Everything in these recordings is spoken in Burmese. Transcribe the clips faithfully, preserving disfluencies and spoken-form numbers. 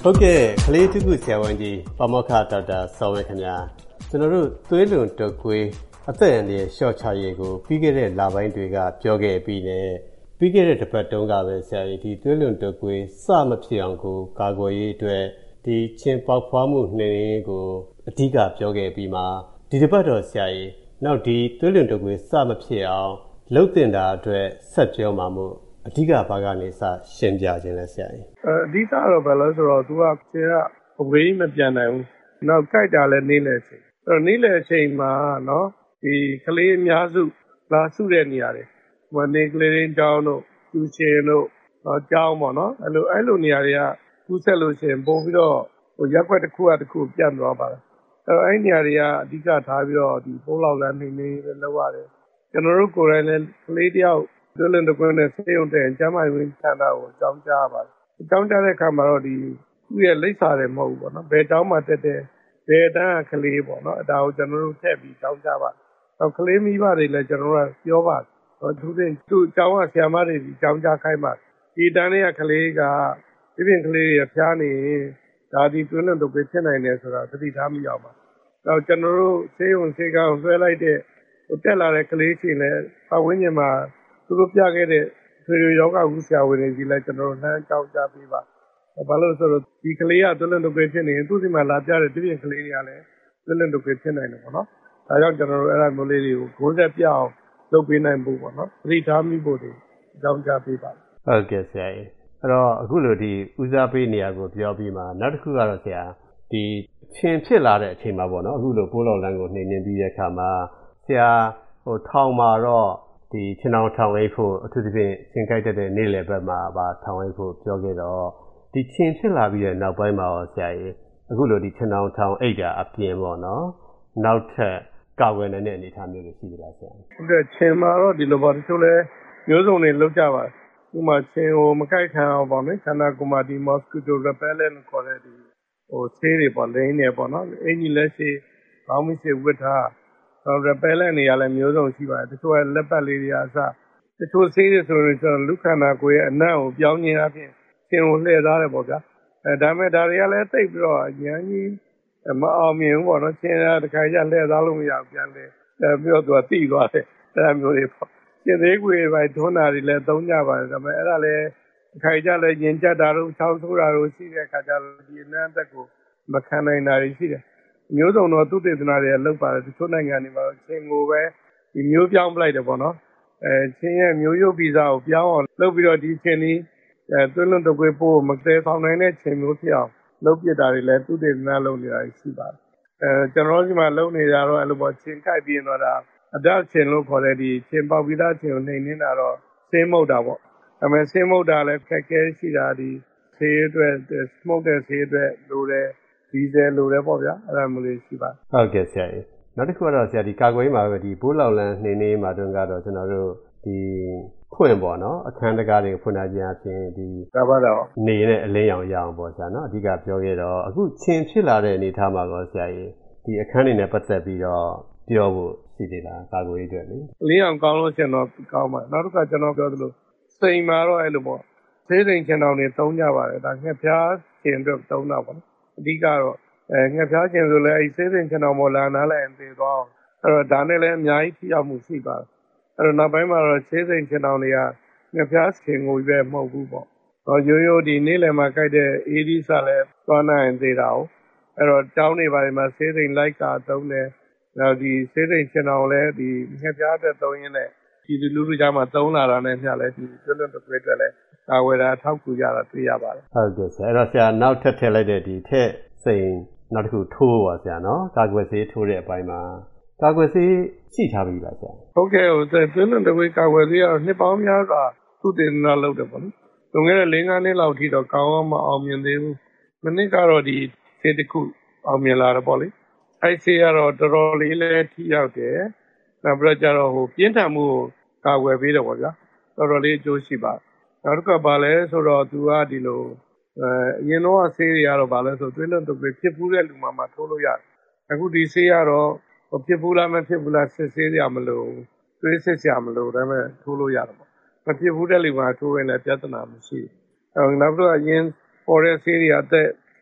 ဟုတ်ကဲ့ကလေးတူကူဆရာဝန်ကြီးပမောက္ခဒေါက်တာစောဝင်းခင်ဗျာကျွန်တော်တို့သွေးလွန်တုပ်ကွေးအသက်အန္တရာယ်လျှော့ချရေးကိုပြီးခဲ့တဲ့လပိုင်းတွေကပြောခဲ့ပြီးနဲ့ပြီးခဲ့တဲ့တစ်ပတ်တုန်းကပဲဆရာကြီးဒီသွေးလွန်တုပ်ကွေးစမဖြစ်အောင်ကိုကာကွယ်ရေးအတွက်ဒီချင်းပေါက်ဖွားမှုနှိမ်ရေးကိုအဓိကပြောခဲ့ပြီးမှဒီတစ်ပတ်တော့ဆရာကြီးနောက်ဒီသွေးလွန်တုပ်ကွေးစမဖြစ်အောင်လုပ်တင်တာအတွက်ဆက်ပြောမှာမို့အဓိကဘာကနေစရှင်းပြခြင်းလဲဆရာကြီးအဓိကတော့ဘယ်လိုဆိုတော့သူကခြေကအဝေးမပြန်နိုင်ဘူးနောက်ကြိုက်တာလည်းနေလေချိန်အဲ့တော့နေလေချိန်မှာနော်ဒီကလေးအများစုလာစုတဲ့နေရာတွေဟိုနေကလေးရင်းတောင်းတို့သူချင်းတို့ကြောင်းပေါ့နော်အဲ့လိုအဲ့လိုနေရာတွေကကူးဆက်လို့ရှိရင်ပို့ပြီးတော့ဟိုရက်ွက်တစ်ခုကတစ်ခုပြန့်သွားပါတယ်အဲ့တော့အဲ့နေရာတွေကအဓိကထားပြီးတော့ဒီပိုးလောက်လမ်းနေနေလောက်ရတယ်ကျွန်တော်တို့ကိုယ်တိုင်လည်းကလေးတယောက်သွေးလွန်တုပ်ကွေးနဲ့ဆေးရုံတဲ့ကျန်းမာရေးဝန်ထမ်းကိုအကြောင်းကြားပါတယ်အကြောင်းကြားတဲ့အခါမှာတော့ဒီသူ့ရဲ့လိပ်စာတယ်မဟုတ်ဘူးပေါ့နော်ဘယ်တောင်းမှတက်တဲ့ဘယ်တန်းကလေးပေါ့နော်ဒါကိုကျွန်တော်တို့ထည့်ပြီးအကြောင်းကြားပါတယ်တော့ကလေးမိဘတွေလည်းကျွန်တော်တို့ပြောပါတယ်တော့သူတင်သူ့အကြောင်းကဆရာမတွေဒီအကြောင်းကြားခိုင်းပါတယ်ဒီတန်းလေးကကလေးကပြပြကလေးတွေဖျားနေဒါဒီသွေးလွန်တုပ်ကွေးဖြစ်နိုင်တယ်ဆိုတာသတိထားမိအောင်ပါတော့ကျွန်တော်တို့ဆေးရုံဆေးကောင်ဆွဲလိုက်တဲ့ဟိုတက်လာတဲ့ကလေးချင်းလည်းပတ်ဝန်းကျင်မှာသူတို့ပြခဲ့တဲ့ဆွေယောဂကုဆရာဝန်တွေကြီးလည်းကျွန်တော်တို့နှမ်းကြောက်ကြပေးပါဘာလို့ဆိုတော့ဒီကလေးကသွေးလွန်တုပ်ကွေးဖြစ်နေရင်သူ့စီမှာလာပြတဲ့တပြင်းကလေးတွေကလည်းသွေးလွန်တုပ်ကွေးဖြစ်နိုင်တယ်ပေါ့နော်ဒါကြောင့်ကျွန်တော်တို့အဲ့ဒါမျိုးလေးတွေကိုဂိုးဆက်ပြအောင်လုပ်ပေးနိုင်ဖို့ပေါ့နော်သတိထားမိဖို့တွေအကြောင်းကြားပေးပါဟုတ်ကဲ့ဆရာကြီးအဲ့တော့အခုလိုဒီဦးစားပေးနေရာကိုပြောပြီးမှနောက်တစ်ခုကတော့ဆရာဒီချင်းဖြစ်လာတဲ့အချိန်မှာပေါ့နော်အခုလိုပိုးလောင်လန်းကိုနှိမ်နှင်းပြီးတဲ့အခါမှာဆရာဟိုထောင်မှာတော့ဒီချင်းအောင်ထောင်အိတ်ဖို့အထူးသဖြင့်ချင်းကြိုက်တဲ့နေ့လယ်ဘက်မှာပါထောင်အိတ်ဖို့ပြောခဲ့တော့ဒီချင်းဖြစ်လာပြီးတဲ့နောက်ပိုင်းမှာရောဆရာကြီးအခုလိုဒီချင်းအောင်ထောင်အိတ်တာအပြင်ပေါ့နော်နောက်ထပ်ကာဝယ်နိုင်တဲ့အနေအထားမျိုးတွေရှိသလားဆရာဟုတ်ကဲ့ချင်းမှာတော့ဒီလိုပါတချို့လဲမျိုးစုံတွေလောက်ကြပါဥမာချင်းကိုမကြိုက်ခံအောင်ပေါ့နော်ခန္ဓာကိုယ်မှာဒီ mosquito repellent ခေါ်တဲ့ဒီဟိုဆေးတွေပေါ့လိန်းနေပေါ့နော်အင်ကြီးလက်ရှိခေါင်းမရှိဝတ်ထားတော့ repellent တွေကလည်းမျိုးစုံရှိပါတယ်တချို့ကလက်ပတ်လေးတွေအစတချို့ဆေးတွေဆိုရင်ကျွန်တော်လူခန္ဓာကိုယ်ရဲ့အနံ့ကိုပြောင်းခြင်းအပြင်ရှင်ကိုလှည့်သားတယ်ပေါ့ဗျာအဲဒါမဲ့ဒါတွေကလည်းတိတ်ပြီးတော့ရန်ကြီးမအောင်မြင်ဘူးပေါ့နော်ရှင်ရတခါကျလှည့်သားလို့မရဘူးပြန်လဲအဲပြီးတော့သူကတိသွားတယ်အဲဒါမျိုးတွေပေါ့ရှင်သေးကိုယ်ပဲထွန်းတာတွေလည်းသုံးကြပါတယ်ဒါမဲ့အဲ့ဒါလည်းတခါကျလည်းရင်ကျက်တာတို့ချောင်းဆိုးတာတို့ရှိတဲ့အခါကျတော့ဒီအနံ့အသက်ကိုမခံနိုင်တာတွေရှိတယ်မျိုးစုံတော့သုတေသနတွေလောက်ပါတယ်တချို့နိုင်ငံတွေမှာချင်းကိုပဲဒီမျိုးပြောင်းပလိုက်တယ်ပေါ့နော်အဲချင်းရဲ့မျိုးရုပ်ဗီဇကိုပြောင်းအောင်လုပ်ပြီးတော့ဒီချင်းนี้အဲသွေးလွန်တုပ်ကွေးပိုးမကဲဆောင်နိုင်တဲ့ချင်းမျိုးဖြစ်အောင်လုပ်ပြတာတွေလည်းသုတေသနလုပ်နေတာရှိပါတယ်အဲကျွန်တော်တို့ဒီမှာလုပ်နေကြတော့အဲ့လိုပေါ့ချင်းခိုက်ပြီးတော့ဒါအဒချင်းလို့ခေါ်တဲ့ဒီချင်းပေါက်ပြီးသားချင်းကိုနှိမ်နေတာတော့ဆေးမုတ်တာပေါ့ဒါပေမဲ့ဆေးမုတ်တာလည်းခက်ခဲရှိတာဒီဆေးအတွက် smoke တဲ့ဆေးအတွက်လိုတယ်ဒီဇယ်လိုတယ်ပေါ့ဗျာအဲ့ဒါမျိုးလေးရှိပါဟုတ်ကဲ့ဆရာကြီးနောက်တစ်ခုကတော့ဆရာဒီကာကွယ်ရေးမှာပဲဒီဘိုးလောင်လန်းနှင်းနေမှာတုန်းကတော့ကျွန်တော်တို့ဒီဖွင့်ပေါ့နော်အခန်းတကားတွေဖွင့်ထားခြင်းအပြင်ဒီကဘာတော့နေနဲ့အလင်းရောင်ရအောင်ပေါ့ဆရာနော်အဓိကပြောခဲ့တော့အခုချင်းဖြစ်လာတဲ့အနေအထားမှာတော့ဆရာကြီးဒီအခန်းတွေနဲ့ပတ်သက်ပြီးတော့ပြောဖို့ရှိသေးလားကာကွယ်ရေးအတွက်လေအလင်းရောင်ကောင်းလို့ရှင်တော့ကောင်းပါနောက်တစ်ခါကျွန်တော်ပြောသလိုစိန်မှာတော့အဲ့လိုပေါ့ဆေးစိန်ချင်တော်တွေသုံးကြပါတယ်ဒါငှက်ဖျားခြင်းအတွက်သုံးတာပေါ့နော်အဓိကတော့အဲငှက်ဖျားခြင်းဆိုလဲအဲဆေးစိန်ချင်တော်မော်လာနားလည်းသေသွားအောင်အဲ့တော့ဒါနဲ့လည်းအများကြီးထိရောက်မှုရှိပါတယ်အဲ့တော့နောက်ပိုင်းမှာတော့ဆေးစိန်ချင်တော်တွေကငှက်ဖျားခြင်းကိုပဲမဟုတ်ဘူးပေါ့တော့ရိုးရိုးဒီနေ့လယ်မှာကြိုက်တဲ့အေးဒီစာလည်းသွားနိုင်သေးတာ哦အဲ့တော့ကျောင်းတွေဘာတွေမှာဆေးစိန်လိုက်ကာသုံးတယ်နောက်ဒီဆေးစိန်ချင်တော်လည်းဒီငှက်ဖျားအတွက်သုံးရင်းနဲ့ဒီလူလူကြားမှာသုံးလာတာနဲ့မျှလဲဒီကျွတ်လွတ်တဲ့အတွက်လည်းကာဝယ်တာထောက်ကူကြတာတွေ့ရပါတယ်ဟုတ်ကဲ့ဆရာအဲ့တော့ဆရာနောက်ထပ်ထည့်လိုက်တဲ့ဒီထက်စိန်နောက်တစ်ခုထိုးပါဆရာနော်ကာကွယ်ဆေးထိုးတဲ့အပိုင်းမှာကာကွယ်ဆေးရှိထားပြီလားဆရာဟုတ်ကဲ့ဟိုကျွတ်လွတ်တဲ့ကာကွယ်ဆေးကတော့နှစ်ပေါင်းများစွာသုတေသနလုပ်တယ်ပေါ့နော်လွန်ခဲ့တဲ့၄-၅နှစ်လောက်ထိတော့ကောင်းအောင်မအောင်မြင်သေးဘူးမနစ်ကတော့ဒီဆေးတစ်ခုအောင်မြင်လာတယ်ပေါ့လေအဲ့ဆေးကတော့တော်တော်လေးလည်းထိရောက်တယ်နောက်ပြီးတော့ကျတော့ဟိုပြင်းထန်မှုကိုကာကွယ်ပေးတယ်ပေါ့ဗျာတော်တော်လေးအကျိုးရှိပါတယ်နောက်တစ်ခါပါလဲဆိုတော့သူကဒီလိုအဲအရင်တော့ဆေးတွေကတော့ဗာလဲဆိုသွေးလွန်တုပ်ကွေးဖြစ်ဖူးတဲ့လူမှမှထိုးလို့ရတယ်အခုဒီဆေးကတော့ဖြစ်ဖူးလားမဖြစ်ဘူးလားစစ်ဆေးရမလို့သွေးစစ်ရမလို့ဒါပေမဲ့ထိုးလို့ရတယ်ပေါ့မဖြစ်ဘူးတဲ့လူမှထိုးရင်လည်းပြဿနာမရှိဘူးအဲနောက်တော့အရင်ပေါ်တဲ့ဆေးတွေအသက်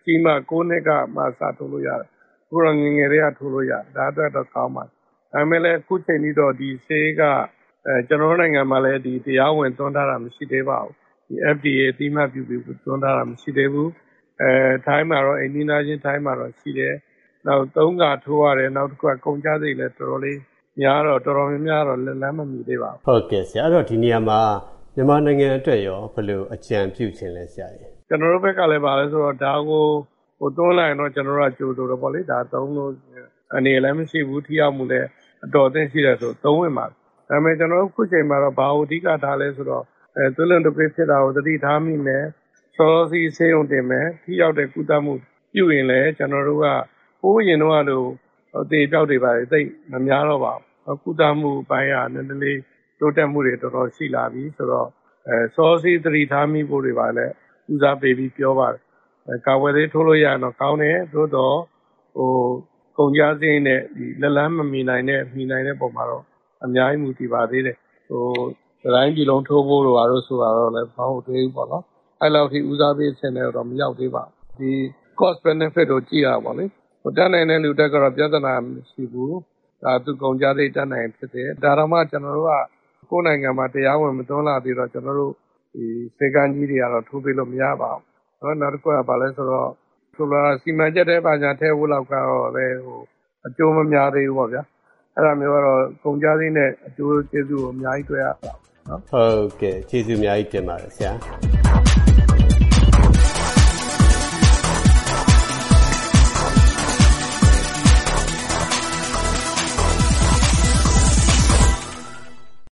ကြီးမှကိုးနှစ်ကမှစထိုးလို့ရတယ်အခုတော့ငယ်ငယ်လေးကထိုးလို့ရတယ်ဒါအတွက်တော့ကောင်းပါတယ်ဒါပေမဲ့လည်းအခုချိန်ကြီးတော့ဒီဆေးကအဲကျွန်တော်တို့နိုင်ငံမှာလည်းဒီတရားဝင်သွင်းထားတာမရှိသေးပါဘူးဒီ F D A အသိအမှတ်ပြုပြီးသွင်းထားတာမရှိသေးဘူးအဲထိုင်းမှာတော့အိန္ဒိယချင်းထိုင်းမှာတော့ရှိတယ်နောက်သုံးကထိုးရတယ်နောက်တစ်ခုကကုန်ကြစိတ်လည်းတော်တော်လေးများတော့တော်တော်များများတော့လက်လန်းမမီသေးပါဘူးဟုတ်ကဲ့ဆရာအဲ့တော့ဒီနေရာမှာမြန်မာနိုင်ငံအတွက်ရောဘယ်လိုအကြံပြုချင်လဲဆရာကြီးကျွန်တော်တို့ဘက်ကလည်းပါလဲဆိုတော့ဒါကိုဟိုသွင်းလိုက်တော့ကျွန်တော်တို့ကကြိုးဆိုတော့ပေါ့လေဒါသုံးလို့အနေလည်းမရှိဘူးထိရောက်မှုလည်းအတော်အသင့်ရှိတယ်ဆိုသုံးဝင်ပါဒါပေမဲ့ကျွန်တော်တို့ခုချိန်မှာတော့ဘာကိုအဓိကထားလဲဆိုတော့အဲသွေးလွန်တုပ်ကွေးဖြစ်တာကိုသတိထားမိမယ်စောစီဆေးုံတင်မယ်ထိရောက်တဲ့ကုသမှုပြုရင်လည်းကျွန်တော်တို့ကပိုးရင်တော့လို့အသေးပြောက်တွေပါတယ်သိမများတော့ပါဘူးကုသမှုပိုင်းကနည်းနည်းလေးတိုးတက်မှုတွေတော်တော်ရှိလာပြီဆိုတော့အဲစောစီသတိထားမိဖို့တွေပါလဲဦးစားပေးပြီးပြောပါတယ်အဲကာဝယ်သေးထိုးလို့ရတော့ကောင်းတယ်သို့တော့ဟိုကုန်ကြစင်းနဲ့ဒီလက်လန်းမမီနိုင်တဲ့မီနိုင်တဲ့ပုံမှာတော့အများကြီးမူတည်ပါသေးတယ်ဟိုတိုင်းပြည်လုံးထိုးဖို့လို့ပါလို့ဆိုတာတော့လည်းမဟုတ်သေးဘူးပေါ့နော်အဲ့လောက်ထိဦးစားပေးဆင်တယ်တော့မရောက်သေးပါဘူးဒီ cost benefit ကိုကြည့်ရပါလေဟိုတက်နိုင်တဲ့လူတက်ကတော့ပြဿနာမရှိဘူးဒါသူကုန်ကြစိတ်တက်နိုင်ဖြစ်တယ်ဒါတော့မှကျွန်တော်တို့ကကိုယ်နိုင်ငံမှာတရားဝင်မသွန်းလာသေးတော့ကျွန်တော်တို့ဒီစေကန်းကြီးတွေကတော့ထိုးပေးလို့မရပါဘူးနော်နောက်တစ်ခုကဘာလဲဆိုတော့ဆိုလာစီမံချက်တဲ့ပါညာထဲဖို့လောက်ကတော့လည်းဟိုအကျိုးမများသေးဘူးပေါ့ဗျာအဲ့ဒါမျိုးကတော့ကုန်ကြစိတ်နဲ့အကျိုးကျေးဇူးကိုအများကြီးတွေ့ရပါနော်ဟုတ်ကဲ့ကျေးဇူးအများကြီးတင်ပါတယ်ဆရာ